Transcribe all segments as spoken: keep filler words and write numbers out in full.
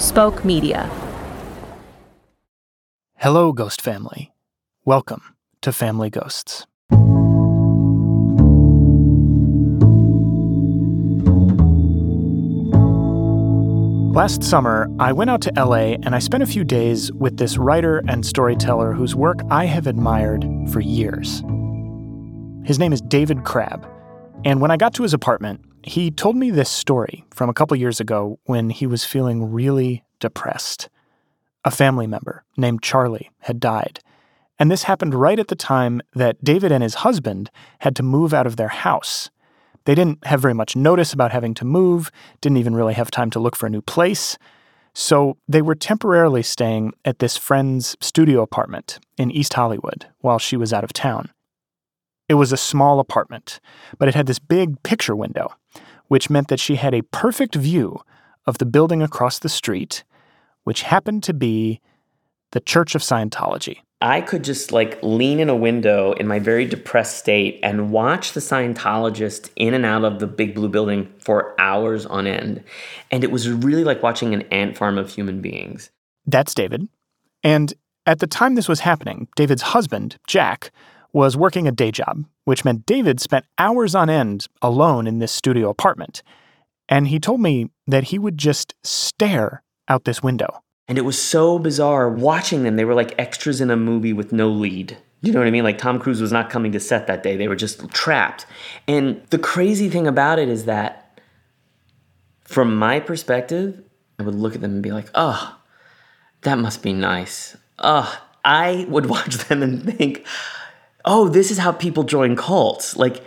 Spoke Media. Hello, Ghost Family. Welcome to Family Ghosts. Last summer, I went out to L A and I spent a few days with this writer and storyteller whose work I have admired for years. His name is David Crabb, and when I got to his apartment, he told me this story from a couple years ago when he was feeling really depressed. A family member named Charlie had died, and this happened right at the time that David and his husband had to move out of their house. They didn't have very much notice about having to move, didn't even really have time to look for a new place, so they were temporarily staying at this friend's studio apartment in East Hollywood while she was out of town. It was a small apartment, but it had this big picture window, which meant that she had a perfect view of the building across the street, which happened to be the Church of Scientology. I could just like lean in a window in my very depressed state and watch the Scientologists in and out of the big blue building for hours on end. And it was really like watching an ant farm of human beings. That's David. And at the time this was happening, David's husband, Jack, was working a day job, which meant David spent hours on end alone in this studio apartment. And he told me that he would just stare out this window. And it was so bizarre watching them. They were like extras in a movie with no lead. You know what I mean? Like Tom Cruise was not coming to set that day. They were just trapped. And the crazy thing about it is that from my perspective, I would look at them and be like, oh, that must be nice. Oh, I would watch them and think, oh, this is how people join cults. Like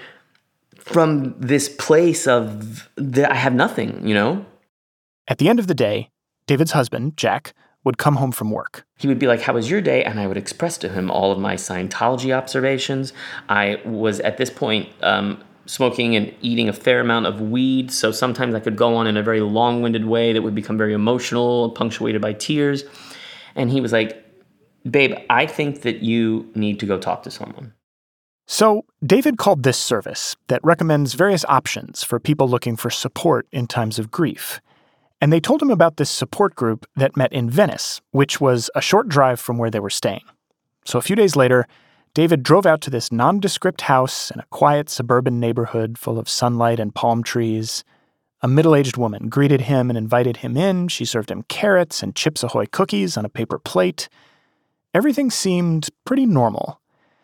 from this place of, the, I have nothing, you know? At the end of the day, David's husband, Jack, would come home from work. He would be like, how was your day? And I would express to him all of my Scientology observations. I was, at this point, um, smoking and eating a fair amount of weed, so sometimes I could go on in a very long-winded way that would become very emotional, punctuated by tears. And he was like, babe, I think that you need to go talk to someone. So David called this service that recommends various options for people looking for support in times of grief. And they told him about this support group that met in Venice, which was a short drive from where they were staying. So a few days later, David drove out to this nondescript house in a quiet suburban neighborhood full of sunlight and palm trees. A middle-aged woman greeted him and invited him in. She served him carrots and Chips Ahoy cookies on a paper plate. Everything seemed pretty normal.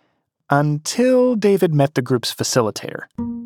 Until David met the group's facilitator.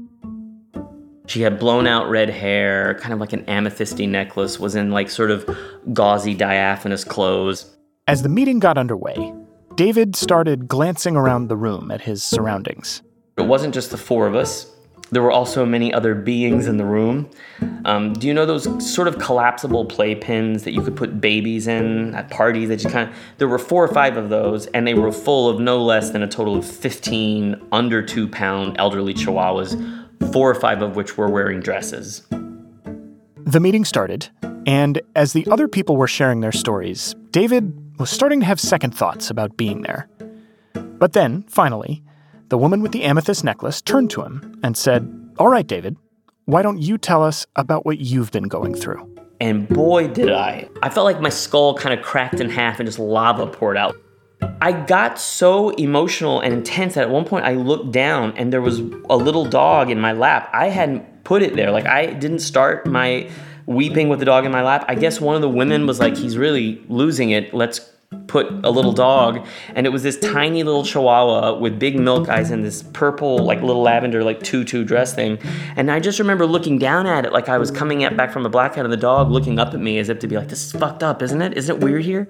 She had blown out red hair, kind of like an amethysty necklace, was in like sort of gauzy diaphanous clothes. As the meeting got underway, David started glancing around the room at his surroundings. It wasn't just the four of us. There were also many other beings in the room. Um, do you know those sort of collapsible playpens that you could put babies in at parties? That you kind of, there were four or five of those, and they were full of no less than a total of fifteen under two pound elderly chihuahuas, four or five of which were wearing dresses. The meeting started, and as the other people were sharing their stories, David was starting to have second thoughts about being there. But then, finally, the woman with the amethyst necklace turned to him and said, all right, David, why don't you tell us about what you've been going through? And boy, did I. I felt like my skull kind of cracked in half and just lava poured out. I got so emotional and intense that at one point I looked down and there was a little dog in my lap. I hadn't put it there. Like I didn't start my weeping with the dog in my lap. I guess one of the women was like, he's really losing it. Let's put a little dog. And it was this tiny little chihuahua with big milk eyes and this purple, like little lavender, like tutu dress thing. And I just remember looking down at it like I was coming at, back from a blackout, and the dog looking up at me as if to be like, this is fucked up, isn't it? Isn't it weird here?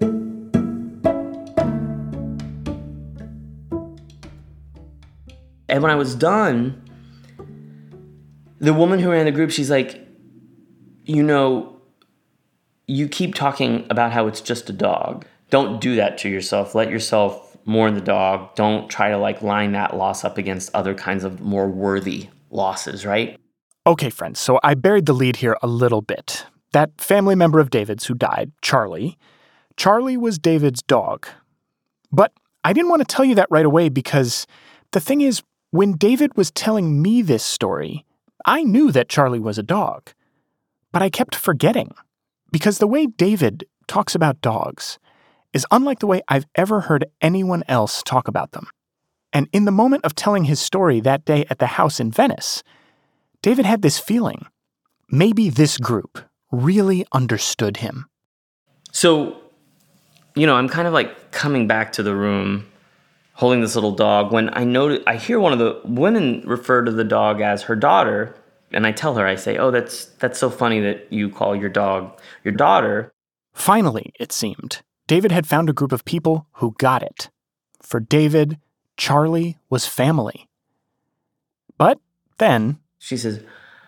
And when I was done, the woman who ran the group, she's like, you know, you keep talking about how it's just a dog. Don't do that to yourself. Let yourself mourn the dog. Don't try to like line that loss up against other kinds of more worthy losses, right? Okay, friends, so I buried the lead here a little bit. That family member of David's who died, Charlie, Charlie was David's dog. But I didn't want to tell you that right away because the thing is, when David was telling me this story, I knew that Charlie was a dog. But I kept forgetting Because the way David talks about dogs is unlike the way I've ever heard anyone else talk about them. And in the moment of telling his story that day at the house in Venice, David had this feeling. Maybe this group really understood him. So, you know, I'm kind of like coming back to the room, holding this little dog, when I notice, I hear one of the women refer to the dog as her daughter, and I tell her, I say, oh, that's that's so funny that you call your dog your daughter. Finally, it seemed, David had found a group of people who got it. For David, Charlie was family. But then... She says,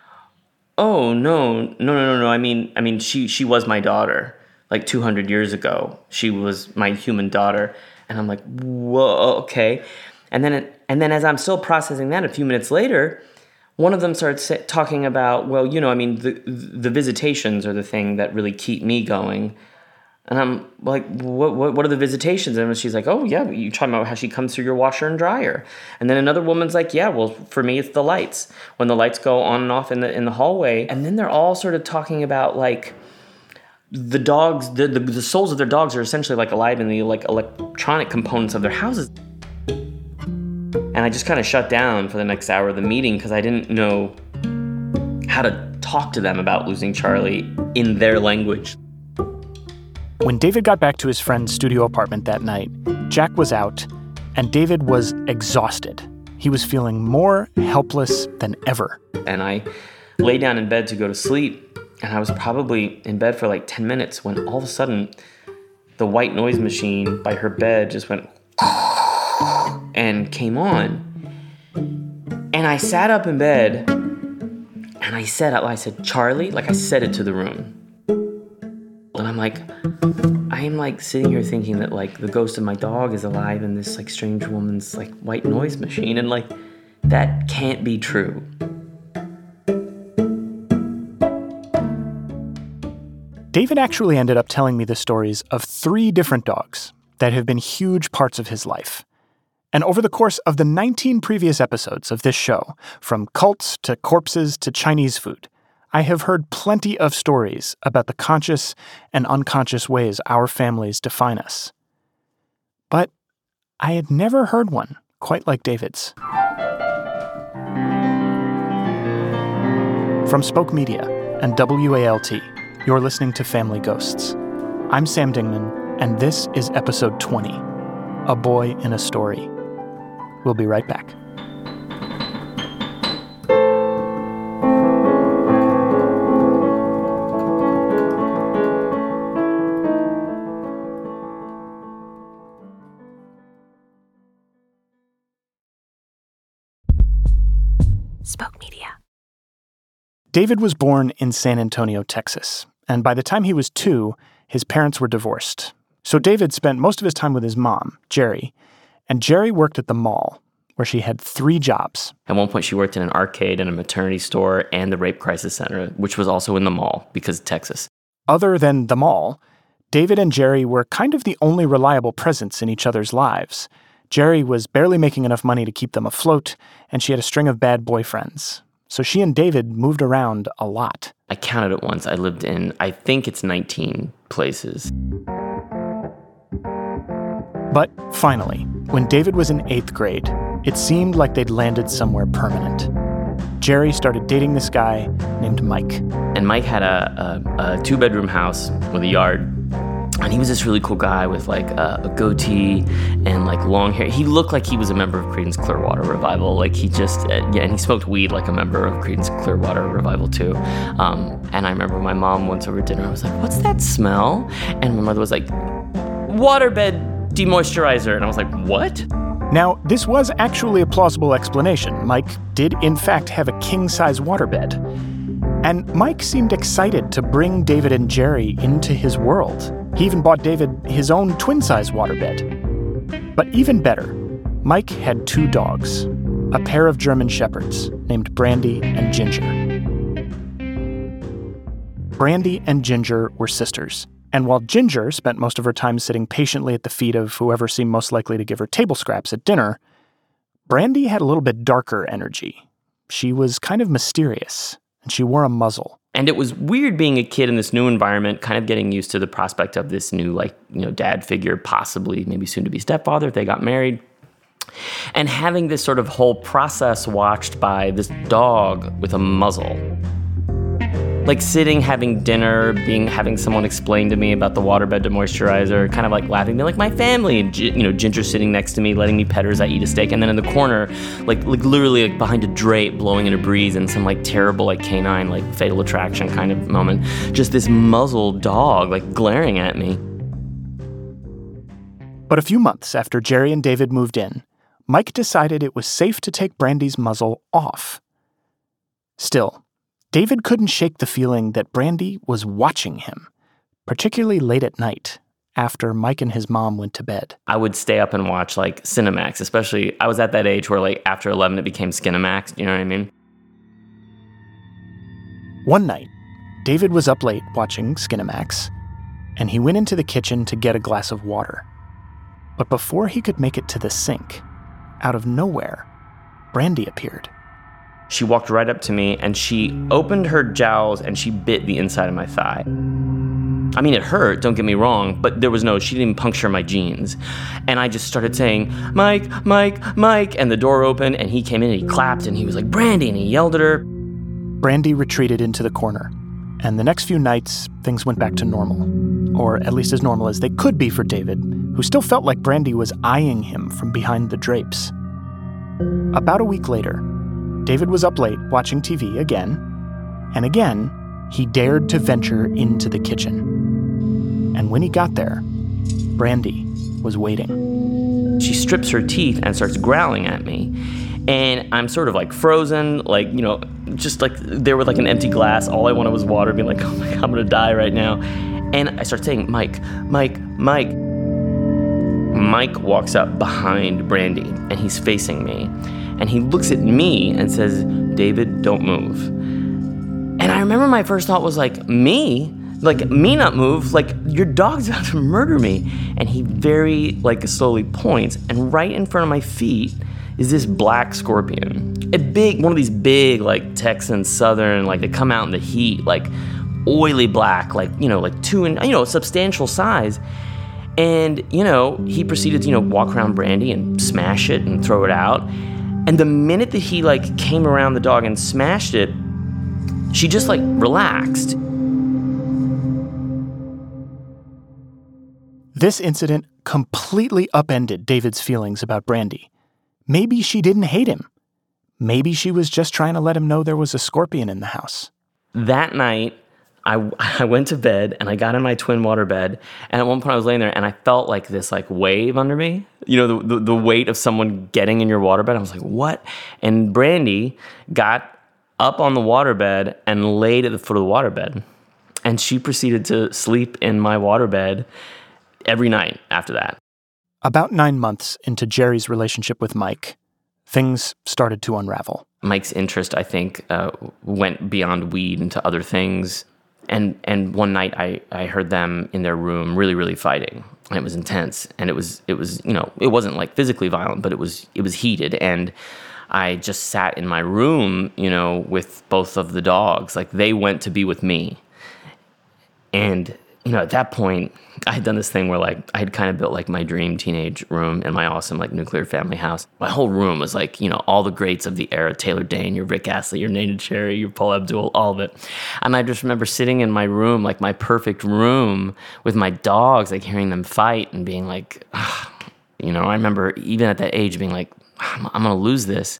oh, no, no, no, no, no, I mean, I mean, she, she was my daughter, like two hundred years ago. She was my human daughter. And I'm like, whoa, okay. And then, it, and then as I'm still processing that, a few minutes later, one of them starts talking about, well, you know, I mean, the the visitations are the thing that really keep me going. And I'm like, what what, what are the visitations? And she's like, oh, yeah, you're talking about how she comes through your washer and dryer. And then another woman's like, yeah, well, for me, it's the lights. When the lights go on and off in the in the hallway. And then they're all sort of talking about, like, the dogs, the, the, the souls of their dogs are essentially, like, alive in the, like, electronic components of their houses. And I just kind of shut down for the next hour of the meeting because I didn't know how to talk to them about losing Charlie in their language. When David got back to his friend's studio apartment that night, Jack was out, and David was exhausted. He was feeling more helpless than ever. And I lay down in bed to go to sleep, and I was probably in bed for like ten minutes when all of a sudden the white noise machine by her bed just went and came on. And I sat up in bed, and I said, I said, Charlie, like I said it to the room. And I'm like, I am like sitting here thinking that like the ghost of my dog is alive in this like strange woman's like white noise machine. And like, that can't be true. David actually ended up telling me the stories of three different dogs that have been huge parts of his life. And over the course of the nineteen previous episodes of this show, from cults to corpses to Chinese food, I have heard plenty of stories about the conscious and unconscious ways our families define us. But I had never heard one quite like David's. From Spoke Media and W A L T, you're listening to Family Ghosts. I'm Sam Dingman, and this is episode twenty, A Boy in a Story. We'll be right back. Spoke Media. David was born in San Antonio, Texas, and by the time he was two, his parents were divorced. So David spent most of his time with his mom, Jerry, and Jerry worked at the mall, where she had three jobs. At one point, she worked in an arcade and a maternity store and the Rape Crisis Center, which was also in the mall because of Texas. Other than the mall, David and Jerry were kind of the only reliable presence in each other's lives. Jerry was barely making enough money to keep them afloat, and she had a string of bad boyfriends. So she and David moved around a lot. I counted it once. I lived in, I think it's nineteen places. But finally, when David was in eighth grade, it seemed like they'd landed somewhere permanent. Jerry started dating this guy named Mike. And Mike had a, a, a two-bedroom house with a yard. And he was this really cool guy with like a, a goatee and like long hair. He looked like he was a member of Creedence Clearwater Revival. Like he just, uh, yeah, and he smoked weed like a member of Creedence Clearwater Revival too. Um, and I remember my mom once over dinner, I was like, what's that smell? And my mother was like, waterbed demoisturizer. And I was like, what? Now, this was actually a plausible explanation. Mike did in fact have a king-size waterbed. And Mike seemed excited to bring David and Jerry into his world. He even bought David his own twin-size waterbed. But even better, Mike had two dogs, a pair of German shepherds named Brandy and Ginger. Brandy and Ginger were sisters, and while Ginger spent most of her time sitting patiently at the feet of whoever seemed most likely to give her table scraps at dinner, Brandy had a little bit darker energy. She was kind of mysterious, and she wore a muzzle. And it was weird being a kid in this new environment, kind of getting used to the prospect of this new, like, you know, dad figure, possibly maybe soon to be stepfather if they got married. And having this sort of whole process watched by this dog with a muzzle. Like sitting, having dinner, being having someone explain to me about the waterbed to moisturizer, kind of like laughing, being like my family, and you know, Ginger sitting next to me, letting me pet her as I eat a steak, and then in the corner, like like literally like behind a drape, blowing in a breeze, and some like terrible like canine like Fatal Attraction kind of moment, just this muzzled dog like glaring at me. But a few months after Jerry and David moved in, Mike decided it was safe to take Brandy's muzzle off. Still, David couldn't shake the feeling that Brandy was watching him, particularly late at night, after Mike and his mom went to bed. I would stay up and watch like Cinemax, especially I was at that age where like after eleven it became Skinemax, you know what I mean? One night, David was up late watching Skinemax, and he went into the kitchen to get a glass of water. But before he could make it to the sink, out of nowhere, Brandy appeared. She walked right up to me and she opened her jowls and she bit the inside of my thigh. I mean, it hurt, don't get me wrong, but there was no, she didn't even puncture my jeans. And I just started saying, Mike, Mike, Mike, and the door opened and he came in and he clapped and he was like, Brandy, and he yelled at her. Brandy retreated into the corner, and the next few nights, things went back to normal. Or at least as normal as they could be for David, who still felt like Brandy was eyeing him from behind the drapes. About a week later, David was up late watching T V again, and again, he dared to venture into the kitchen. And when he got there, Brandy was waiting. She strips her teeth and starts growling at me. And I'm sort of like frozen, like, you know, just like there with like an empty glass. All I wanted was water, being like, oh my God, I'm gonna die right now. And I start saying, Mike, Mike, Mike. Mike walks up behind Brandy and he's facing me. And he looks at me and says, David, don't move. And I remember my first thought was like, me? Like, me not move? Like, your dog's about to murder me. And he very, like, slowly points. And right in front of my feet is this black scorpion. A big, one of these big, like, Texan, Southern, like, they come out in the heat, like, oily black, like, you know, like two, and you know, substantial size. And, you know, he proceeded to, you know, walk around Brandy and smash it and throw it out. And the minute that he, like, came around the dog and smashed it, she just, like, relaxed. This incident completely upended David's feelings about Brandy. Maybe she didn't hate him. Maybe she was just trying to let him know there was a scorpion in the house. That night, I, I went to bed and I got in my twin water bed, and at one point I was laying there and I felt like this like wave under me, you know, the, the, the weight of someone getting in your water bed. I was like, what? And Brandy got up on the water bed and laid at the foot of the water bed, and she proceeded to sleep in my water bed every night after that. About nine months into Jerry's relationship with Mike, things started to unravel. Mike's interest, I think, uh, went beyond weed into other things. And and one night I, I heard them in their room really, really fighting. And it was intense. And it was, it was, you know, it wasn't like physically violent, but it was, it was heated. And I just sat in my room, you know, with both of the dogs. Like, they went to be with me. And, you know, at that point, I had done this thing where, like, I had kind of built, like, my dream teenage room in my awesome, like, nuclear family house. My whole room was, like, you know, all the greats of the era, Taylor Dayne, your Rick Astley, your Neneh Cherry, your Paula Abdul, all of it. And I just remember sitting in my room, like, my perfect room, with my dogs, like, hearing them fight and being like, ugh. You know, I remember even at that age being like, I'm, I'm going to lose this.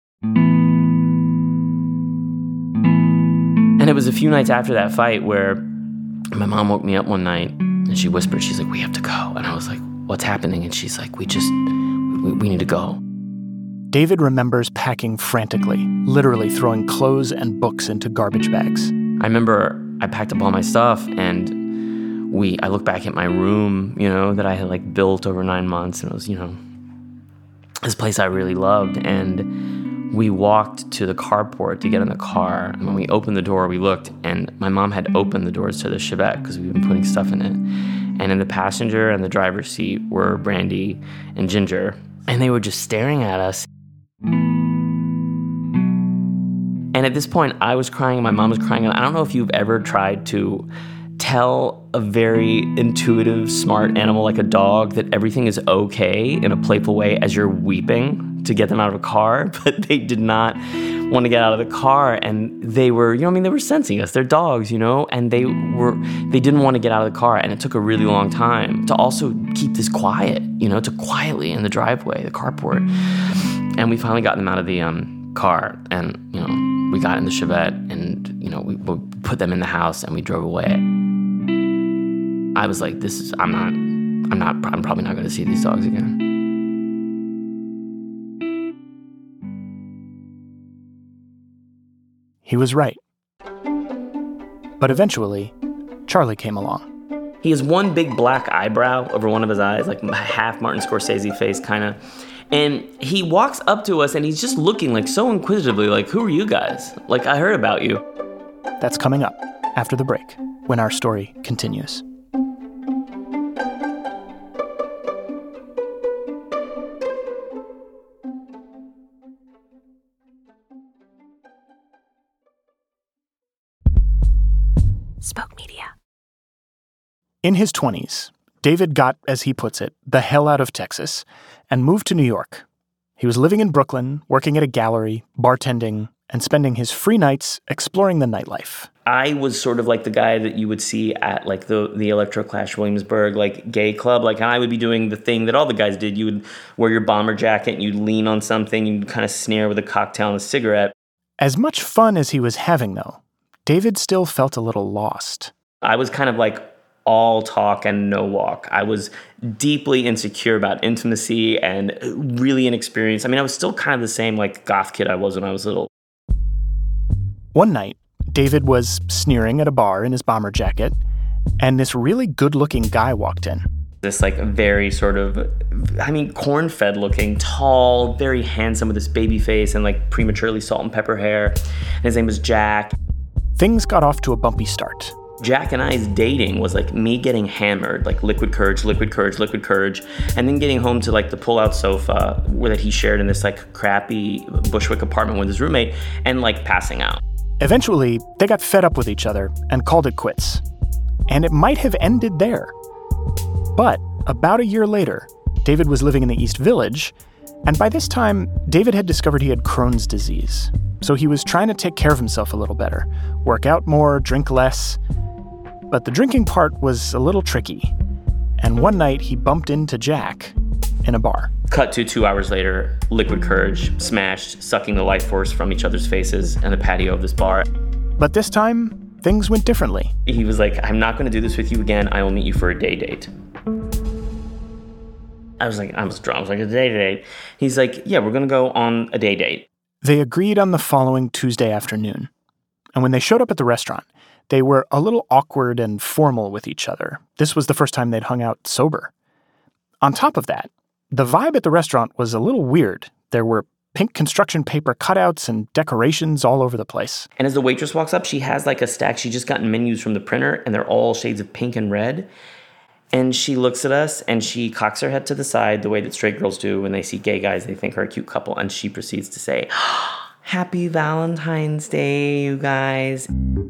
And it was a few nights after that fight where my mom woke me up one night and she whispered, she's like, we have to go. And I was like, what's happening? And she's like, we just, we, we need to go. David remembers packing frantically, literally throwing clothes and books into garbage bags. I remember I packed up all my stuff and we, I look back at my room, you know, that I had like built over nine months and it was, you know, this place I really loved. And we walked to the carport to get in the car. And when we opened the door, we looked, and my mom had opened the doors to the Chevette because we've been putting stuff in it. And in the passenger and the driver's seat were Brandy and Ginger. And they were just staring at us. And And at this point, I was crying and my mom was crying. And I don't know if you've ever tried to tell a very intuitive, smart animal like a dog that everything is okay in a playful way as you're weeping to get them out of a car, but they did not want to get out of the car, and they were, you know, I mean, they were sensing us. They're dogs, you know, and they were, they didn't want to get out of the car, and it took a really long time to also keep this quiet, you know, to quietly in the driveway, the carport. And we finally got them out of the um, car, and, you know, we got in the Chevette, and, you know, we, we put them in the house, and we drove away. I was like, this is, I'm not, I'm not, I'm probably not going to see these dogs again. He was right. But eventually, Charlie came along. He has one big black eyebrow over one of his eyes, like half Martin Scorsese face, kind of. And he walks up to us, and he's just looking like so inquisitively, like, who are you guys? Like, I heard about you. That's coming up after the break, when our story continues. Spoke Media. In his twenties, David got, as he puts it, the hell out of Texas and moved to New York. He was living in Brooklyn, working at a gallery, bartending, and spending his free nights exploring the nightlife. I was sort of like the guy that you would see at like the the Electroclash Williamsburg like gay club. Like, and I would be doing the thing that all the guys did. You would wear your bomber jacket and you'd lean on something, you'd kind of snare with a cocktail and a cigarette. As much fun as he was having, though, David still felt a little lost. I was kind of like all talk and no walk. I was deeply insecure about intimacy and really inexperienced. I mean, I was still kind of the same like goth kid I was when I was little. One night, David was sneering at a bar in his bomber jacket, and this really good-looking guy walked in. This like very sort of, I mean, corn-fed looking, tall, very handsome with this baby face and like prematurely salt and pepper hair. And his name was Jack. Things got off to a bumpy start. Jack and I's dating was like me getting hammered, like liquid courage, liquid courage, liquid courage, and then getting home to like the pull-out sofa where that he shared in this like crappy Bushwick apartment with his roommate and like passing out. Eventually, they got fed up with each other and called it quits. And it might have ended there. But about a year later, David was living in the East Village, and by this time, David had discovered he had Crohn's disease. So he was trying to take care of himself a little better, work out more, drink less. But the drinking part was a little tricky. And one night, he bumped into Jack in a bar. Cut to two hours later, liquid courage, smashed, sucking the life force from each other's faces in the patio of this bar. But this time, things went differently. He was like, I'm not going to do this with you again. I will meet you for a day date. I was like, I was drunk. I was like, a day date. He's like, yeah, we're going to go on a day date. They agreed on the following Tuesday afternoon. And when they showed up at the restaurant, they were a little awkward and formal with each other. This was the first time they'd hung out sober. On top of that, the vibe at the restaurant was a little weird. There were pink construction paper cutouts and decorations all over the place. And as the waitress walks up, she has like a stack. She just gotten menus from the printer, and they're all shades of pink and red. And she looks at us, and she cocks her head to the side the way that straight girls do when they see gay guys. They think are a cute couple. And she proceeds to say, Happy Valentine's Day, you guys.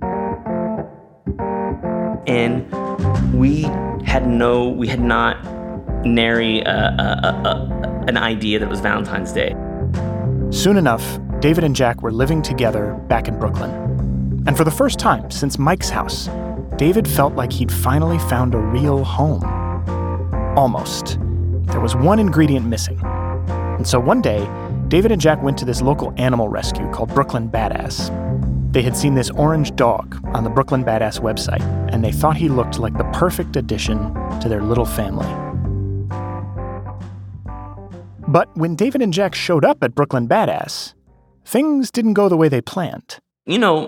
And we had no, we had not nary uh, uh, uh, uh, an idea that it was Valentine's Day. Soon enough, David and Jack were living together back in Brooklyn. And for the first time since Mike's house, David felt like he'd finally found a real home. Almost. There was one ingredient missing. And so one day, David and Jack went to this local animal rescue called Brooklyn Badass. They had seen this orange dog on the Brooklyn Badass website, and they thought he looked like the perfect addition to their little family. But when David and Jack showed up at Brooklyn Badass, things didn't go the way they planned. You know,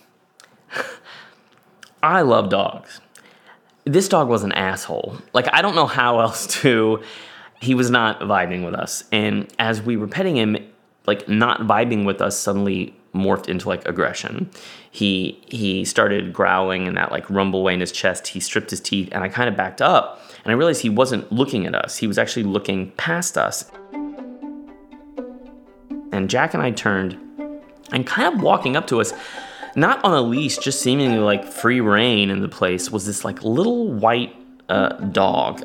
I love dogs. This dog was an asshole. Like, I don't know how else to... He was not vibing with us. And as we were petting him, like, not vibing with us suddenly morphed into, like, aggression. He he started growling in that, like, rumble way in his chest. He stripped his teeth, and I kind of backed up. And I realized he wasn't looking at us. He was actually looking past us. And Jack and I turned, And kind of walking up to us, not on a leash, just seemingly like free reign in the place, was this like little white uh, dog.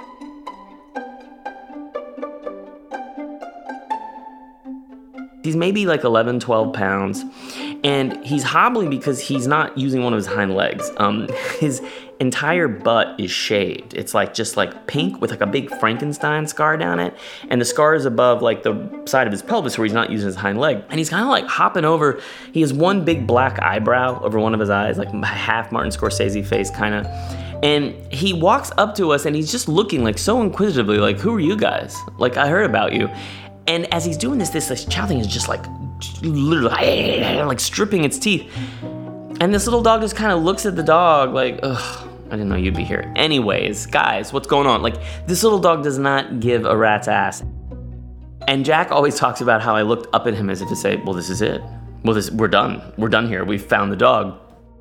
He's maybe like eleven, twelve pounds, and he's hobbling because he's not using one of his hind legs. Um, his entire butt is shaved. It's like just like pink with like a big Frankenstein scar down it, and the scar is above like the side of his pelvis where he's not using his hind leg. And he's kind of like hopping over. He has one big black eyebrow over one of his eyes, like half Martin Scorsese face kind of. And he walks up to us and he's just looking like so inquisitively, like, who are you guys? Like, I heard about you. And as he's doing this, this, this child thing is just like, literally, like stripping its teeth. And this little dog just kind of looks at the dog like, ugh, I didn't know you'd be here. Anyways, guys, what's going on? Like, this little dog does not give a rat's ass. And Jack always talks about how I looked up at him as if to say, well, this is it. Well, this, we're done. We're done here. We've found the dog.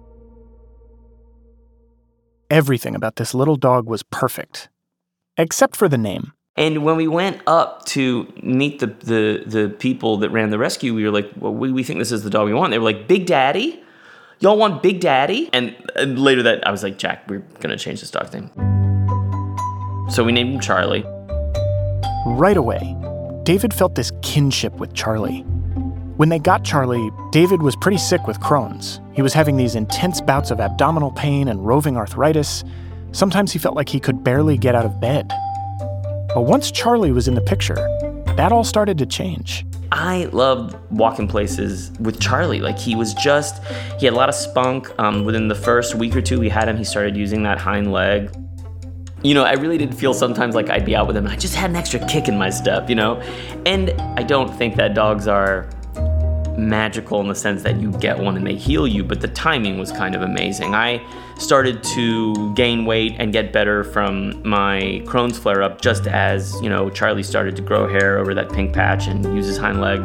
Everything about this little dog was perfect, except for the name. And when we went up to meet the, the, the people that ran the rescue, we were like, well, we, we think this is the dog we want. They were like, Big Daddy? Y'all want Big Daddy? And, and later that, I was like, Jack, we're going to change this dog's name. So we named him Charlie. Right away, David felt this kinship with Charlie. When they got Charlie, David was pretty sick with Crohn's. He was having these intense bouts of abdominal pain and roving arthritis. Sometimes he felt like he could barely get out of bed. But once Charlie was in the picture, that all started to change. I loved walking places with Charlie. Like, he was just, he had a lot of spunk. Um, within the first week or two we had him, he started using that hind leg. You know, I really did feel sometimes like I'd be out with him and I just had an extra kick in my step, you know? And I don't think that dogs are magical in the sense that you get one and they heal you, but the timing was kind of amazing. I started to gain weight and get better from my Crohn's flare-up just as, you know, Charlie started to grow hair over that pink patch and use his hind leg.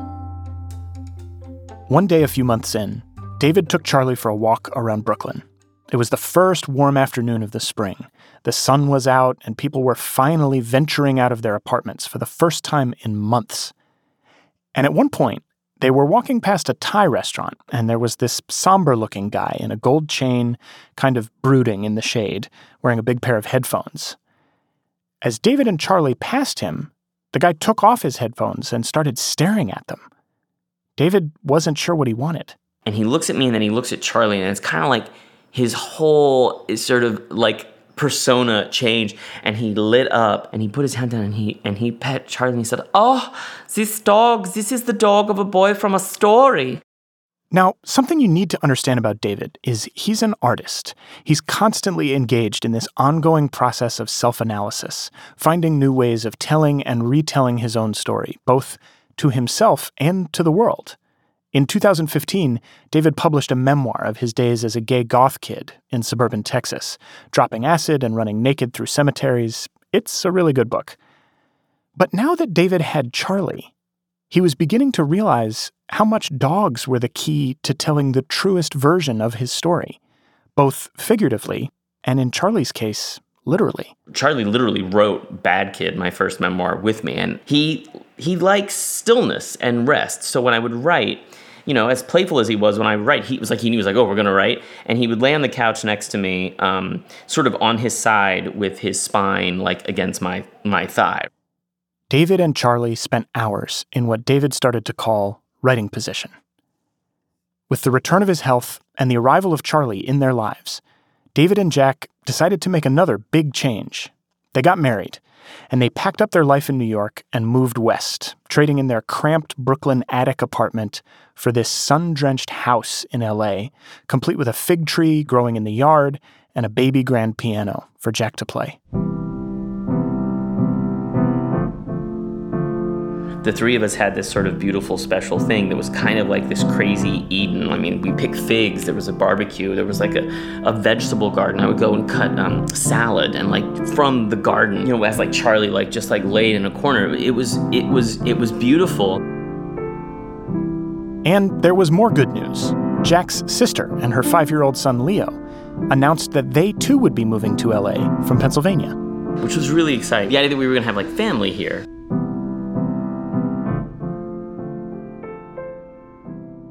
One day a few months in, David took Charlie for a walk around Brooklyn. It was the first warm afternoon of the spring. The sun was out and people were finally venturing out of their apartments for the first time in months. And at one point, they were walking past a Thai restaurant, and there was this somber-looking guy in a gold chain, kind of brooding in the shade, wearing a big pair of headphones. As David and Charlie passed him, the guy took off his headphones and started staring at them. David wasn't sure what he wanted. And he looks at me, and then he looks at Charlie, and it's kind of like his whole is sort of like persona changed, and he lit up and he put his hand down and he and he pet Charlie and he said, "Oh, this dog, this is the dog of a boy from a story." Now, something you need to understand about David is he's an artist. He's constantly engaged in this ongoing process of self-analysis, finding new ways of telling and retelling his own story, both to himself and to the world. In two thousand fifteen, David published a memoir of his days as a gay goth kid in suburban Texas, dropping acid and running naked through cemeteries. It's a really good book. But now that David had Charlie, he was beginning to realize how much dogs were the key to telling the truest version of his story, both figuratively and, in Charlie's case, literally. Charlie literally wrote Bad Kid, my first memoir, with me, and he he likes stillness and rest. So when I would write, you know, as playful as he was when I write, he was like, he was like, oh, we're going to write. And he would lay on the couch next to me, um, sort of on his side with his spine, like against my, my thigh. David and Charlie spent hours in what David started to call writing position. With the return of his health and the arrival of Charlie in their lives, David and Jack decided to make another big change. They got married, and they packed up their life in New York and moved west, trading in their cramped Brooklyn attic apartment for this sun-drenched house in L A, complete with a fig tree growing in the yard and a baby grand piano for Jack to play. The three of us had this sort of beautiful special thing that was kind of like this crazy Eden. I mean, we picked figs, there was a barbecue, there was like a, a vegetable garden. I would go and cut um, salad and like from the garden, you know, as like Charlie like just like laid in a corner. It was, it was, it was beautiful. And there was more good news. Jack's sister and her five-year-old son Leo announced that they too would be moving to L A from Pennsylvania. Which was really exciting. The idea that we were gonna have like family here.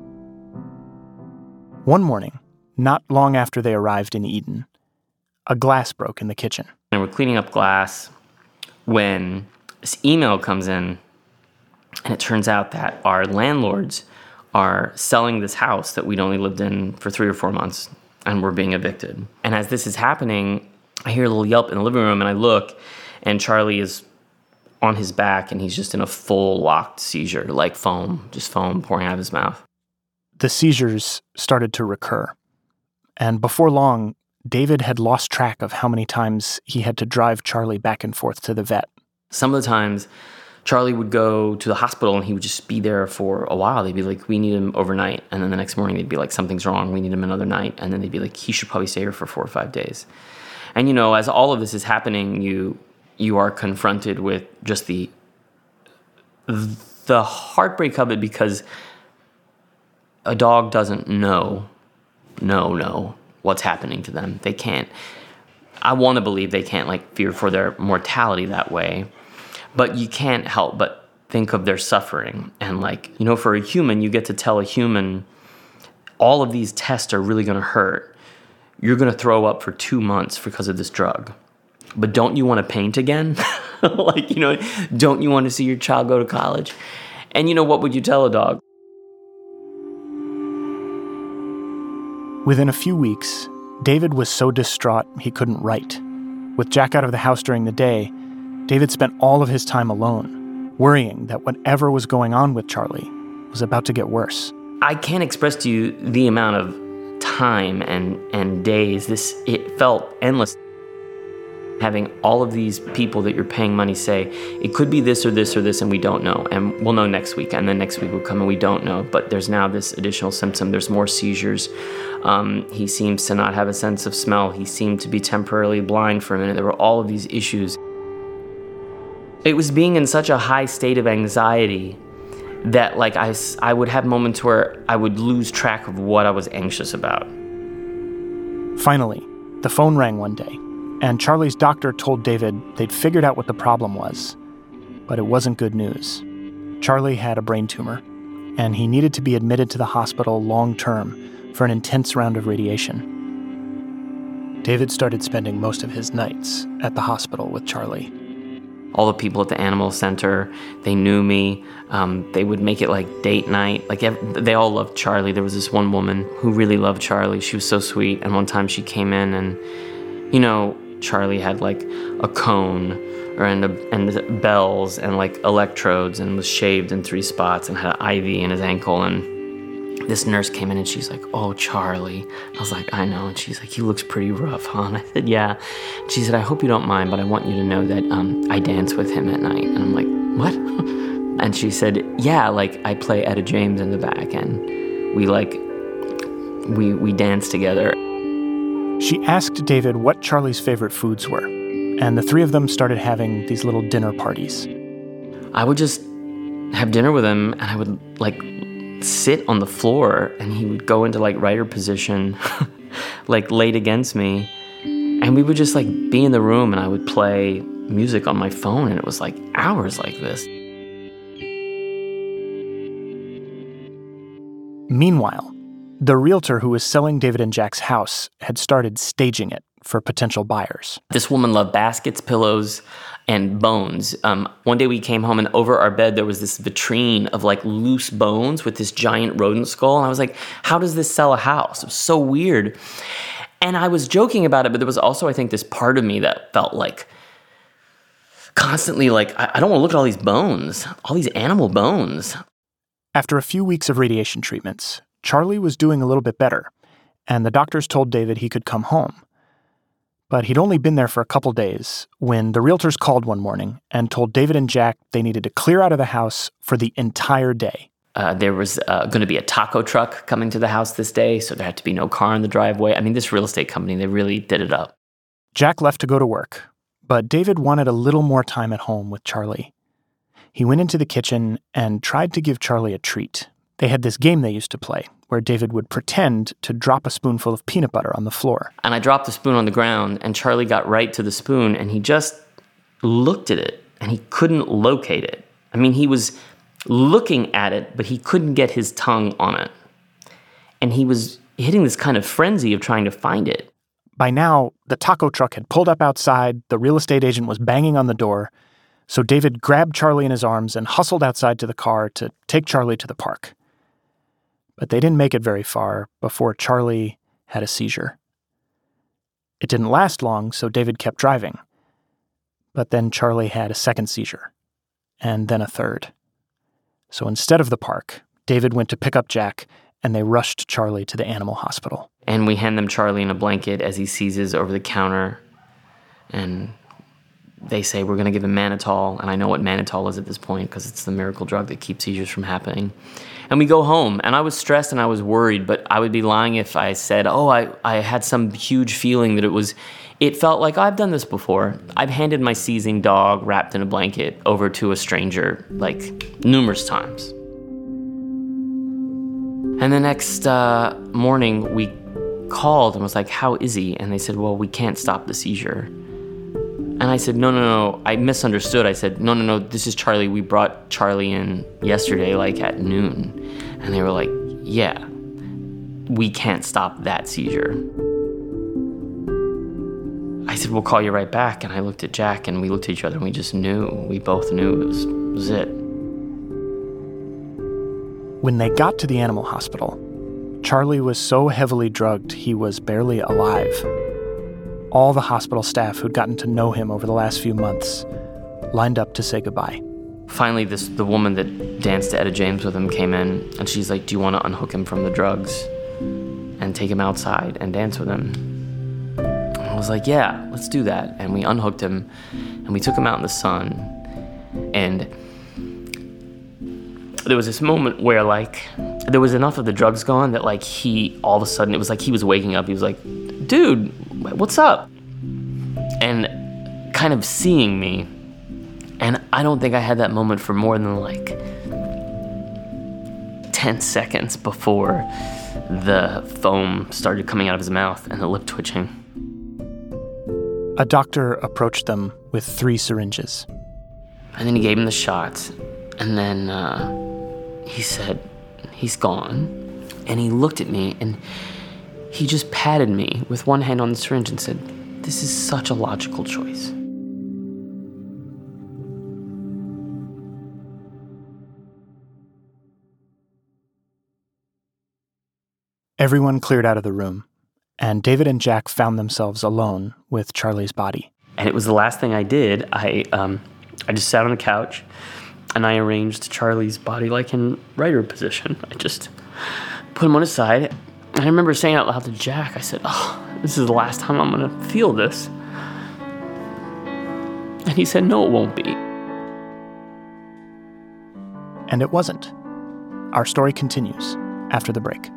One morning, not long after they arrived in Eden, a glass broke in the kitchen. And we're cleaning up glass when this email comes in, and it turns out that our landlords are selling this house that we'd only lived in for three or four months, and we're being evicted. And as this is happening, I hear a little yelp in the living room, and I look, and Charlie is on his back, and he's just in a full locked seizure, like foam, just foam pouring out of his mouth. The seizures started to recur, and before long, David had lost track of how many times he had to drive Charlie back and forth to the vet. Some of the times, Charlie would go to the hospital and he would just be there for a while. They'd be like, we need him overnight. And then the next morning they'd be like, something's wrong. We need him another night. And then they'd be like, he should probably stay here for four or five days. And, you know, as all of this is happening, you you are confronted with just the the heartbreak of it, because a dog doesn't know, no, no, what's happening to them. They can't. I want to believe they can't, like, fear for their mortality that way. But you can't help but think of their suffering. And, like, you know, for a human, you get to tell a human, all of these tests are really going to hurt. You're going to throw up for two months because of this drug. But don't you want to paint again? Like, you know, don't you want to see your child go to college? And, you know, what would you tell a dog? Within a few weeks, David was so distraught he couldn't write. With Jack out of the house during the day, David spent all of his time alone, worrying that whatever was going on with Charlie was about to get worse. I can't express to you the amount of time and, and days. This, it felt endless. Having all of these people that you're paying money say, it could be this or this or this, and we don't know. And we'll know next week, and then next week will come and we don't know. But there's now this additional symptom. There's more seizures. Um, he seems to not have a sense of smell. He seemed to be temporarily blind for a minute. There were all of these issues. It was being in such a high state of anxiety that, like, I, I would have moments where I would lose track of what I was anxious about. Finally, the phone rang one day, and Charlie's doctor told David they'd figured out what the problem was. But it wasn't good news. Charlie had a brain tumor, and he needed to be admitted to the hospital long-term for an intense round of radiation. David started spending most of his nights at the hospital with Charlie. All the people at the animal center, they knew me. Um, they would make it like date night. Like every, they all loved Charlie. There was this one woman who really loved Charlie. She was so sweet. And one time she came in and, you know, Charlie had like a cone or and, a, and bells and like electrodes and was shaved in three spots and had an I V in his ankle. And this nurse came in and she's like, "Oh, Charlie." I was like, "I know." And she's like, "He looks pretty rough, huh?" And I said, "Yeah." And she said, "I hope you don't mind, but I want you to know that um, I dance with him at night." And I'm like, "What?" And she said, "Yeah, like I play Etta James in the back and we like, we, we dance together." She asked David what Charlie's favorite foods were, and the three of them started having these little dinner parties. I would just have dinner with him and I would like sit on the floor and he would go into like writer position, like laid against me. And we would just like be in the room and I would play music on my phone and it was like hours like this. Meanwhile, the realtor who was selling David and Jack's house had started staging it for potential buyers. This woman loved baskets, pillows, and bones. Um, one day we came home and over our bed there was this vitrine of like loose bones with this giant rodent skull. And I was like, how does this sell a house? It was so weird. And I was joking about it, but there was also, I think, this part of me that felt like constantly like, I, I don't want to look at all these bones, all these animal bones. After a few weeks of radiation treatments, Charlie was doing a little bit better, and the doctors told David he could come home. But he'd only been there for a couple days when the realtors called one morning and told David and Jack they needed to clear out of the house for the entire day. Uh, there was uh, going to be a taco truck coming to the house this day, so there had to be no car in the driveway. I mean, this real estate company, they really did it up. Jack left to go to work, but David wanted a little more time at home with Charlie. He went into the kitchen and tried to give Charlie a treat. They had this game they used to play, where David would pretend to drop a spoonful of peanut butter on the floor. And I dropped the spoon on the ground, and Charlie got right to the spoon, and he just looked at it, and he couldn't locate it. I mean, he was looking at it, but he couldn't get his tongue on it. And he was hitting this kind of frenzy of trying to find it. By now, the taco truck had pulled up outside, the real estate agent was banging on the door, so David grabbed Charlie in his arms and hustled outside to the car to take Charlie to the park. But they didn't make it very far before Charlie had a seizure. It didn't last long, so David kept driving. But then Charlie had a second seizure, and then a third. So instead of the park, David went to pick up Jack, and they rushed Charlie to the animal hospital. And we hand them Charlie in a blanket as he seizes over the counter, and they say, we're going to give him mannitol, and I know what mannitol is at this point because it's the miracle drug that keeps seizures from happening. And we go home, and I was stressed and I was worried, but I would be lying if I said, oh, I, I had some huge feeling that it was, it felt like, oh, I've done this before. I've handed my seizing dog wrapped in a blanket over to a stranger, like, numerous times. And the next uh, morning, we called and was like, how is he? And they said, well, we can't stop the seizure. And I said, no, no, no, I misunderstood. I said, no, no, no, this is Charlie. We brought Charlie in yesterday, like at noon. And they were like, yeah, we can't stop that seizure. I said, we'll call you right back. And I looked at Jack and we looked at each other and we just knew. We both knew it was, it was it. When they got to the animal hospital, Charlie was so heavily drugged he was barely alive. All the hospital staff who'd gotten to know him over the last few months lined up to say goodbye. Finally, this the woman that danced to Etta James with him came in, and she's like, do you want to unhook him from the drugs and take him outside and dance with him? And I was like, yeah, let's do that. And we unhooked him, and we took him out in the sun. And there was this moment where, like, there was enough of the drugs gone that, like, he, all of a sudden, it was like he was waking up. He was like, dude, what's up? And kind of seeing me. And I don't think I had that moment for more than like ten seconds before the foam started coming out of his mouth and the lip twitching. A doctor approached them with three syringes. And then he gave him the shots. And then uh, he said, he's gone. And he looked at me and he just patted me with one hand on the syringe and said, this is such a logical choice. Everyone cleared out of the room, and David and Jack found themselves alone with Charlie's body. And it was the last thing I did. I um, I just sat on the couch, and I arranged Charlie's body like in writer position. I just put him on his side. And I remember saying out loud to Jack, I said, oh, this is the last time I'm going to feel this. And he said, no, it won't be. And it wasn't. Our story continues after the break.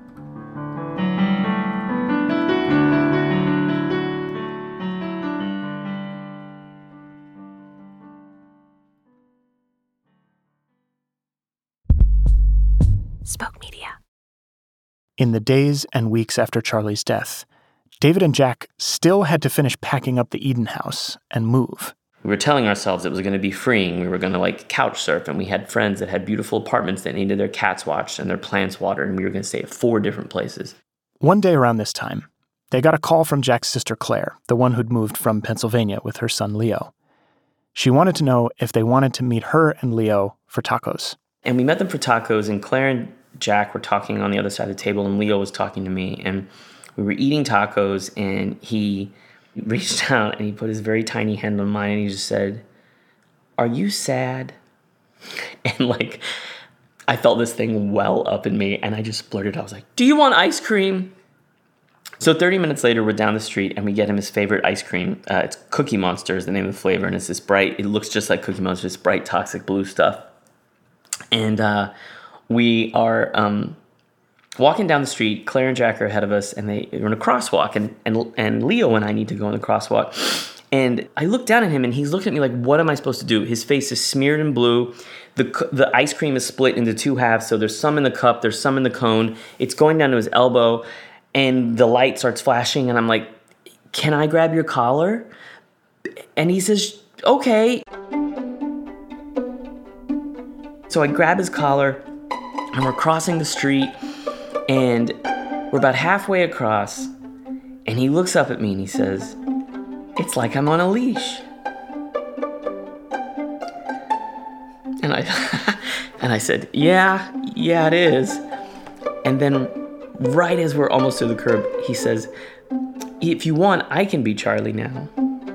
Spoke Media. In the days and weeks after Charlie's death, David and Jack still had to finish packing up the Eden house and move. We were telling ourselves it was going to be freeing. We were going to like couch surf, and we had friends that had beautiful apartments that needed their cats watched and their plants watered, and we were going to stay at four different places. One day around this time, they got a call from Jack's sister Claire, the one who'd moved from Pennsylvania with her son Leo. She wanted to know if they wanted to meet her and Leo for tacos. And we met them for tacos, and Claire and Jack were talking on the other side of the table, and Leo was talking to me, and we were eating tacos, and he reached out and he put his very tiny hand on mine, and he just said, are you sad? And like, I felt this thing well up in me, and I just blurted out, I was like, do you want ice cream? So thirty minutes later, we're down the street, and we get him his favorite ice cream. Uh, it's Cookie Monster is the name of the flavor, and it's this bright, it looks just like Cookie Monster, this bright, toxic blue stuff. And uh, we are um, walking down the street. Claire and Jack are ahead of us, and they, they're in a crosswalk. And, and and Leo and I need to go in the crosswalk. And I look down at him, and he's looking at me like, what am I supposed to do? His face is smeared in blue. The the ice cream is split into two halves, so there's some in the cup, there's some in the cone. It's going down to his elbow, and the light starts flashing, and I'm like, can I grab your collar? And he says, okay. So I grab his collar, and we're crossing the street, and We're about halfway across, and he looks up at me and he says, "It's like I'm on a leash." And I and I said, "Yeah, yeah, it is." And then right as we're almost to the curb, he says, "If you want, I can be Charlie now."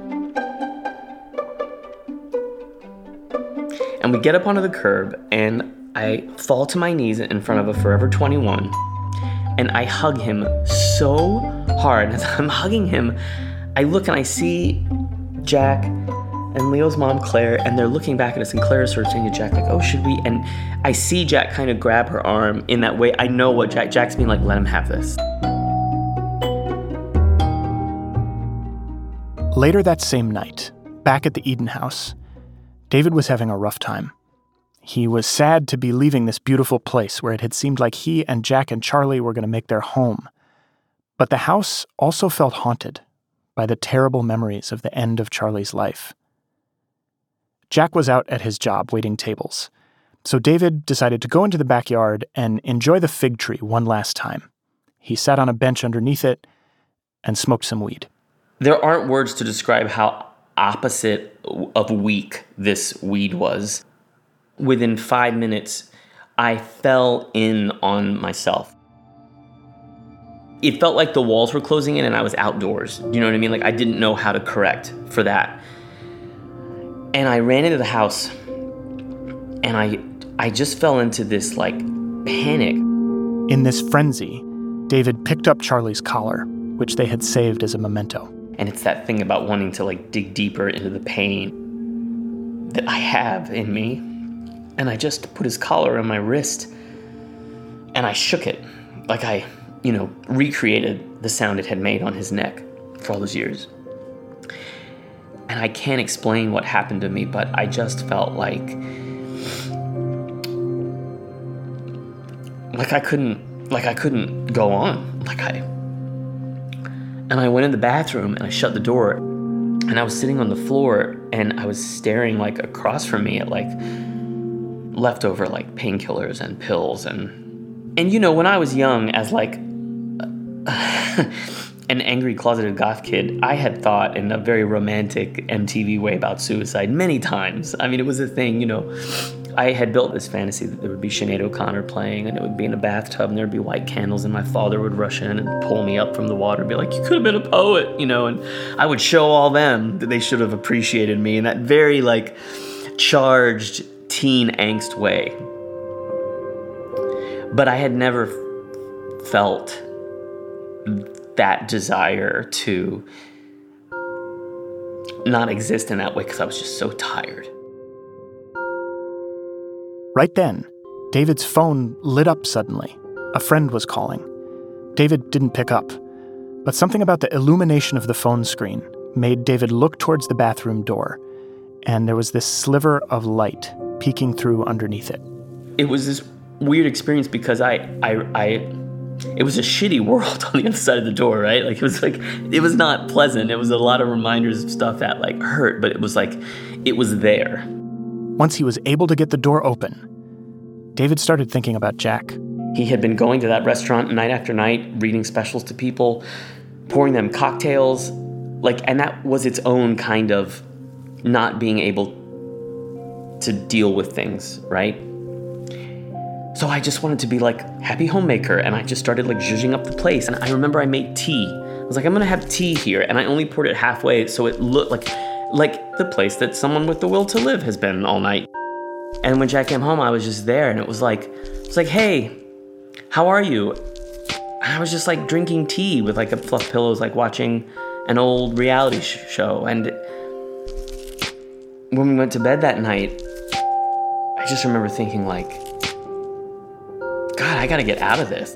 And we get up onto the curb, and I fall to my knees in front of a Forever twenty-one, and I hug him so hard. As I'm hugging him, I look and I see Jack and Leo's mom, Claire, and they're looking back at us, and Claire is sort of saying to Jack, like, "Oh, should we?" And I see Jack kind of grab her arm in that way. I know what Jack, Jack's being like, "Let him have this." Later that same night, back at the Eden house, David was having a rough time. He was sad to be leaving this beautiful place where it had seemed like he and Jack and Charlie were going to make their home. But the house also felt haunted by the terrible memories of the end of Charlie's life. Jack was out at his job waiting tables, so David decided to go into the backyard and enjoy the fig tree one last time. He sat on a bench underneath it and smoked some weed. There aren't words to describe how opposite of weak this weed was. Within five minutes, I fell in on myself. It felt like the walls were closing in and I was outdoors. You know what I mean? Like I didn't know how to correct for that. And I ran into the house and I I just fell into this like panic. In this frenzy, David picked up Charlie's collar, which they had saved as a memento. And it's that thing about wanting to like dig deeper into the pain that I have in me. And I just put his collar on my wrist and I shook it like I, you know, recreated the sound it had made on his neck for all those years. And I can't explain what happened to me, but I just felt like, like I couldn't, like I couldn't go on. Like I, and I went in the bathroom and I shut the door and I was sitting on the floor and I was staring like across from me at like leftover like painkillers and pills and and you know, when I was young as like an angry closeted goth kid, I had thought in a very romantic M T V way about suicide many times. I mean, it was a thing, you know. I had built this fantasy that there would be Sinead O'Connor playing and it would be in a bathtub and there'd be white candles and my father would rush in and pull me up from the water and be like, "You could have been a poet," you know, and I would show all them that they should have appreciated me in that very like charged teen angst way. But I had never f- felt that desire to not exist in that way because I was just so tired. Right then, David's phone lit up suddenly. A friend was calling. David didn't pick up, but something about the illumination of the phone screen made David look towards the bathroom door, and there was this sliver of light peeking through underneath it. It was this weird experience because I, I, I, it was a shitty world on the other side of the door, right? Like it was like, it was not pleasant. It was a lot of reminders of stuff that like hurt, but it was like, it was there. Once he was able to get the door open, David started thinking about Jack. He had been going to that restaurant night after night, reading specials to people, pouring them cocktails, like, and that was its own kind of not being able to deal with things, right? So I just wanted to be like happy homemaker, and I just started like zhuzhing up the place. And I remember I made tea. I was like, I'm gonna have tea here, and I only poured it halfway, so it looked like like the place that someone with the will to live has been all night. And when Jack came home, I was just there, and it was like, it was like, "Hey, how are you?" And I was just like drinking tea with like a fluff pillows, like watching an old reality sh- show. And when we went to bed that night, I just remember thinking like, God, I gotta get out of this.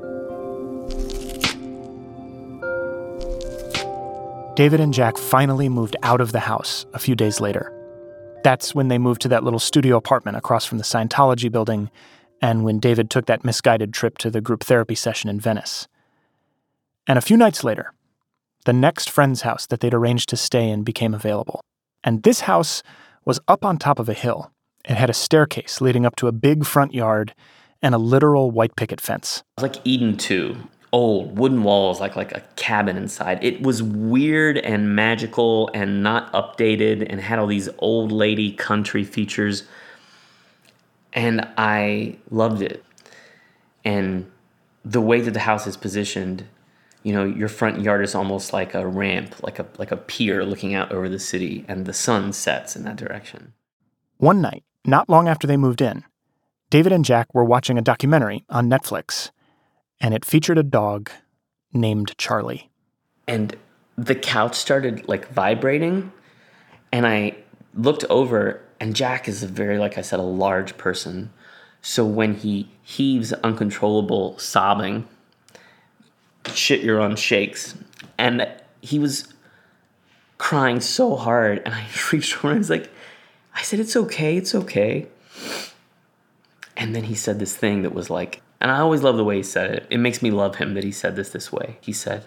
David and Jack finally moved out of the house a few days later. That's when they moved to that little studio apartment across from the Scientology building, and when David took that misguided trip to the group therapy session in Venice. And a few nights later, the next friend's house that they'd arranged to stay in became available. And this house was up on top of a hill. It had a staircase leading up to a big front yard and a literal white picket fence. It was like Eden two. old wooden walls, like like a cabin inside. It was weird and magical and not updated and had all these old lady country features. And I loved it. And the way that the house is positioned, you know, your front yard is almost like a ramp, like a like a pier looking out over the city, and the sun sets in that direction. One night, not long after they moved in, David and Jack were watching a documentary on Netflix, and it featured a dog named Charlie. And the couch started like vibrating, and I looked over, and Jack is a very, like I said, a large person. So when he heaves uncontrollable sobbing, shit you're on shakes. And he was crying so hard, and I reached over and I was like, I said, it's okay, it's okay. And then he said this thing that was like, and I always love the way he said it. It makes me love him that he said this this way. He said,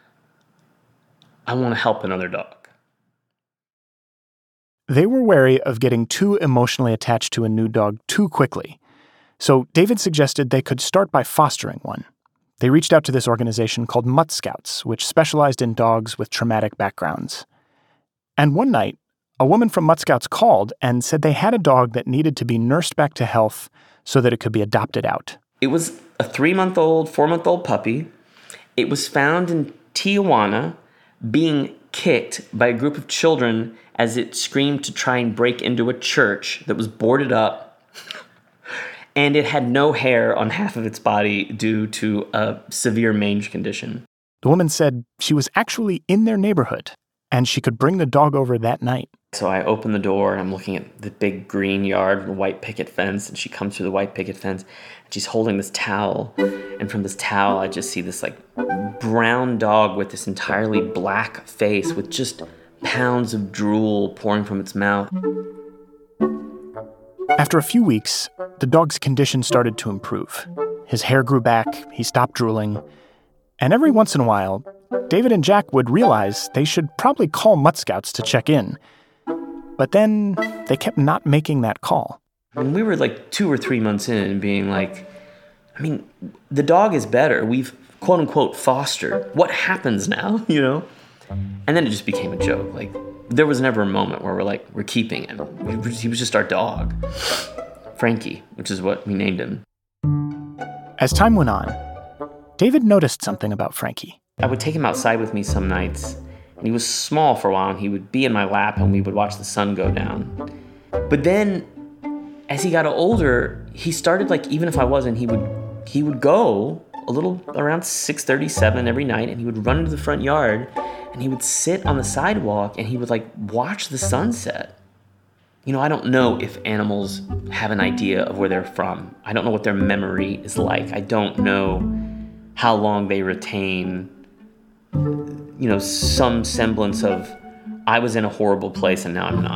I want to help another dog. They were wary of getting too emotionally attached to a new dog too quickly. So David suggested they could start by fostering one. They reached out to this organization called Mutt Scouts, which specialized in dogs with traumatic backgrounds. And one night, a woman from Mutt Scouts called and said they had a dog that needed to be nursed back to health so that it could be adopted out. It was a three-month-old, four-month-old puppy. It was found in Tijuana being kicked by a group of children as it screamed to try and break into a church that was boarded up. And it had no hair on half of its body due to a severe mange condition. The woman said she was actually in their neighborhood, and she could bring the dog over that night. So I open the door, and I'm looking at the big green yard with a white picket fence, and she comes through the white picket fence, and she's holding this towel. And from this towel, I just see this like brown dog with this entirely black face with just pounds of drool pouring from its mouth. After a few weeks, the dog's condition started to improve. His hair grew back, he stopped drooling, and every once in a while, David and Jack would realize they should probably call Mutt Scouts to check in. But then they kept not making that call. And we were like two or three months in and being like, I mean, the dog is better. We've quote unquote fostered. What happens now, you know? And then it just became a joke. Like, there was never a moment where we're like, we're keeping him. He was just our dog. Frankie, which is what we named him. As time went on, David noticed something about Frankie. I would take him outside with me some nights, and he was small for a while, and he would be in my lap, and we would watch the sun go down. But then, as he got older, he started, like, even if I wasn't, he would he would go a little around six thirty, seven every night, and he would run into the front yard, and he would sit on the sidewalk, and he would, like, watch the sunset. You know, I don't know if animals have an idea of where they're from. I don't know what their memory is like. I don't know how long they retain, you know, some semblance of, I was in a horrible place and now I'm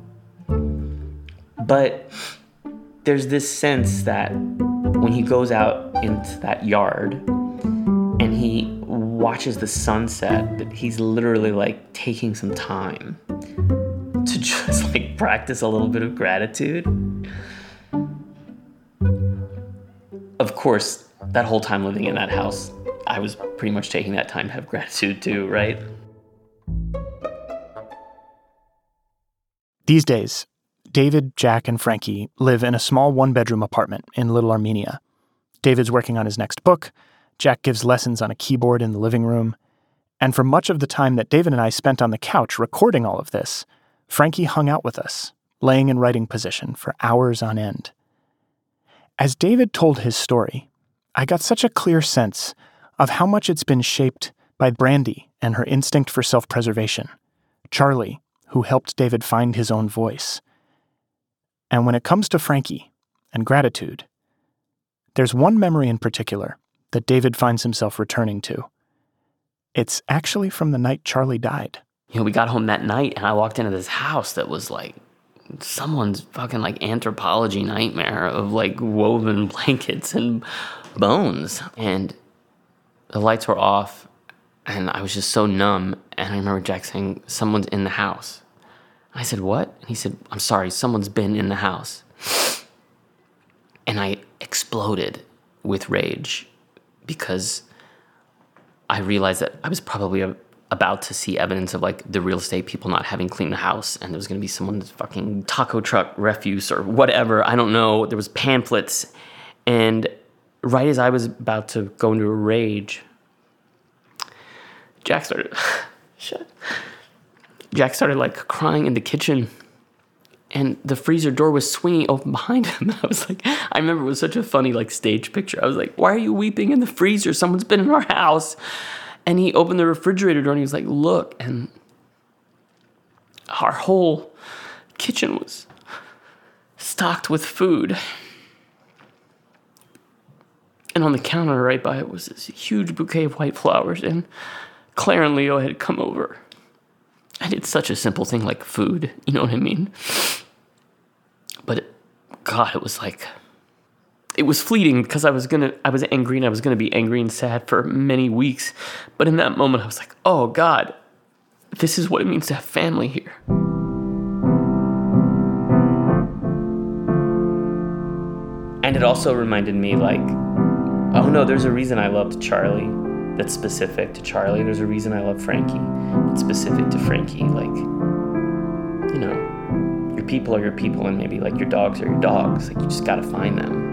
not. But there's this sense that when he goes out into that yard and he watches the sunset, that he's literally like taking some time to just like practice a little bit of gratitude. Of course, that whole time living in that house, I was pretty much taking that time to have gratitude too, right? These days, David, Jack, and Frankie live in a small one-bedroom apartment in Little Armenia. David's working on his next book. Jack gives lessons on a keyboard in the living room. And for much of the time that David and I spent on the couch recording all of this, Frankie hung out with us, laying in writing position for hours on end. As David told his story, I got such a clear sense of how much it's been shaped by Brandy and her instinct for self-preservation, Charlie, who helped David find his own voice. And when it comes to Frankie and gratitude, there's one memory in particular that David finds himself returning to. It's actually from the night Charlie died. You know, we got home that night and I walked into this house that was like someone's fucking like anthropology nightmare of like woven blankets and bones. And the lights were off and I was just so numb. And I remember Jack saying, someone's in the house. I said, what? And he said, I'm sorry, someone's been in the house. And I exploded with rage because I realized that I was probably a, about to see evidence of like the real estate people not having cleaned the house, and there was going to be someone's fucking taco truck refuse or whatever. I don't know. There was pamphlets, and right as I was about to go into a rage, Jack started, shut. Jack started like crying in the kitchen, and the freezer door was swinging open behind him. I was like, I remember it was such a funny like stage picture. I was like, why are you weeping in the freezer? Someone's been in our house. And he opened the refrigerator door and he was like, look. And our whole kitchen was stocked with food. And on the counter right by it was this huge bouquet of white flowers. And Claire and Leo had come over. And it's such a simple thing like food, you know what I mean? But it, God, it was like, it was fleeting because I was gonna, I was angry and I was gonna be angry and sad for many weeks. But in that moment, I was like, oh God, this is what it means to have family here. And it also reminded me like, oh no, there's a reason I loved Charlie that's specific to Charlie. There's a reason I love Frankie that's specific to Frankie. Like, you know, your people are your people, and maybe like your dogs are your dogs. Like, you just gotta find them.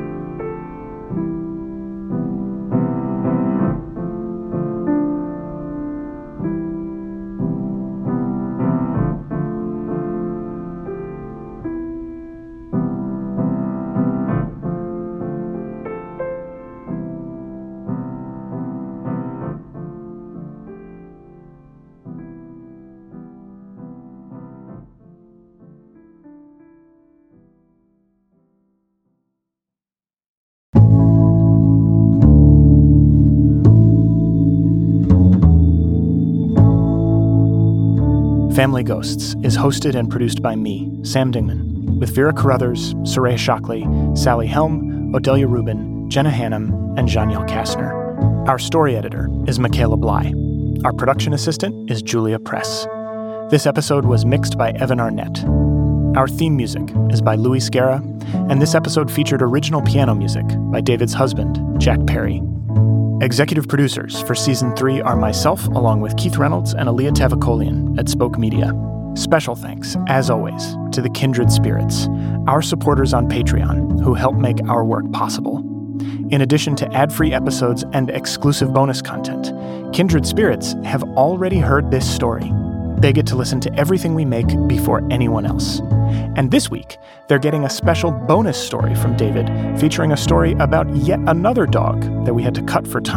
Family Ghosts is hosted and produced by me, Sam Dingman, with Vera Carruthers, Soraya Shockley, Sally Helm, Odelia Rubin, Jenna Hannum, and Janiel Kastner. Our story editor is Michaela Bly. Our production assistant is Julia Press. This episode was mixed by Evan Arnett. Our theme music is by Louis Scarra, and this episode featured original piano music by David's husband, Jack Perry. Executive producers for Season three are myself, along with Keith Reynolds and Aaliyah Tavakolian at Spoke Media. Special thanks, as always, to the Kindred Spirits, our supporters on Patreon, who help make our work possible. In addition to ad-free episodes and exclusive bonus content, Kindred Spirits have already heard this story. They get to listen to everything we make before anyone else. And this week, they're getting a special bonus story from David, featuring a story about yet another dog that we had to cut for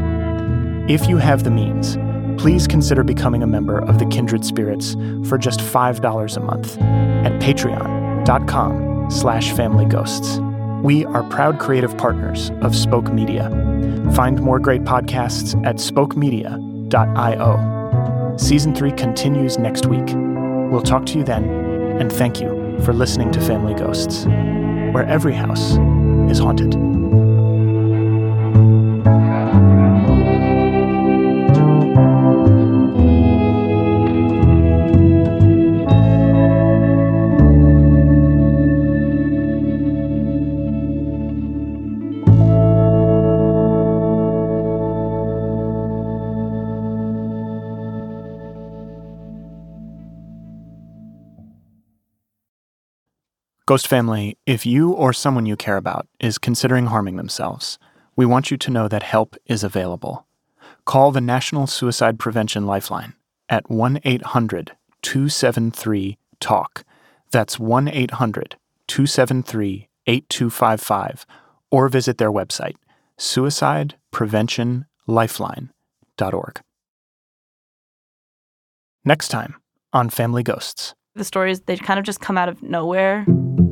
time. If you have the means, please consider becoming a member of the Kindred Spirits for just five dollars a month at patreon.com slash familyghosts. We are proud creative partners of Spoke Media. Find more great podcasts at spokemedia dot io. Season three continues next week. We'll talk to you then, and thank you for listening to Family Ghosts, where every house is haunted. Ghost family, if you or someone you care about is considering harming themselves, we want you to know that help is available. Call the National Suicide Prevention Lifeline at one eight hundred two seven three TALK. That's one eight hundred two seven three eight two five five, or visit their website, suicide prevention lifeline dot org. Next time on Family Ghosts. The stories, they kind of just come out of nowhere.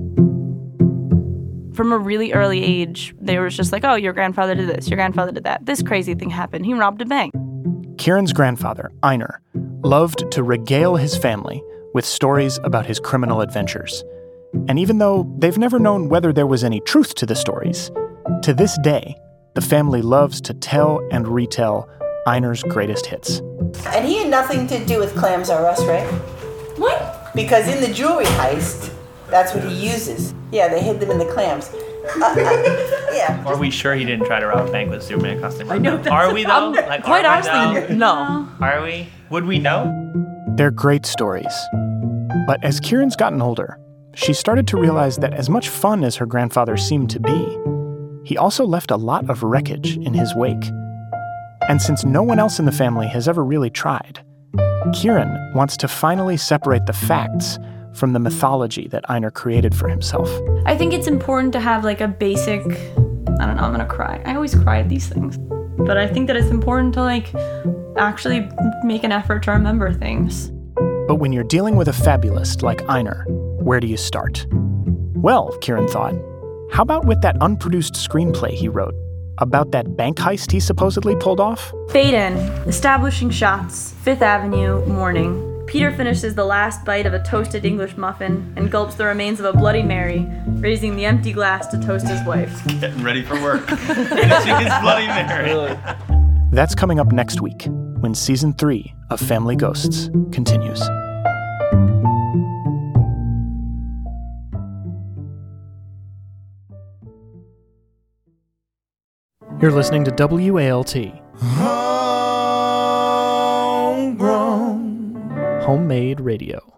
From a really early age, they were just like, oh, your grandfather did this, your grandfather did that. This crazy thing happened. He robbed a bank. Kieran's grandfather, Einar, loved to regale his family with stories about his criminal adventures. And even though they've never known whether there was any truth to the stories, to this day, the family loves to tell and retell Einar's greatest hits. And he had nothing to do with Clams R Us, right? What? Because in the jewelry heist, that's what he uses. Yeah, they hid them in the clams. Uh, uh, yeah. Are we sure he didn't try to rob a bank with a Superman costume? I know. Are we though? Like, Quite are we honestly, though? no. Are we? Would we know? They're great stories. But as Kieran's gotten older, she started to realize that as much fun as her grandfather seemed to be, he also left a lot of wreckage in his wake. And since no one else in the family has ever really tried, Kieran wants to finally separate the facts from the mythology that Einar created for himself. I think it's important to have like a basic, I don't know, I'm gonna cry. I always cry at these things. But I think that it's important to like actually make an effort to remember things. But when you're dealing with a fabulist like Einar, where do you start? Well, Kieran thought, how about with that unproduced screenplay he wrote about that bank heist he supposedly pulled off? Fade in, establishing shots, Fifth Avenue, morning. Peter finishes the last bite of a toasted English muffin and gulps the remains of a Bloody Mary, raising the empty glass to toast his wife. Getting ready for work. Finishing his Bloody Mary. That's coming up next week when season three of Family Ghosts continues. You're listening to W A L T. Homegrown. Homemade radio.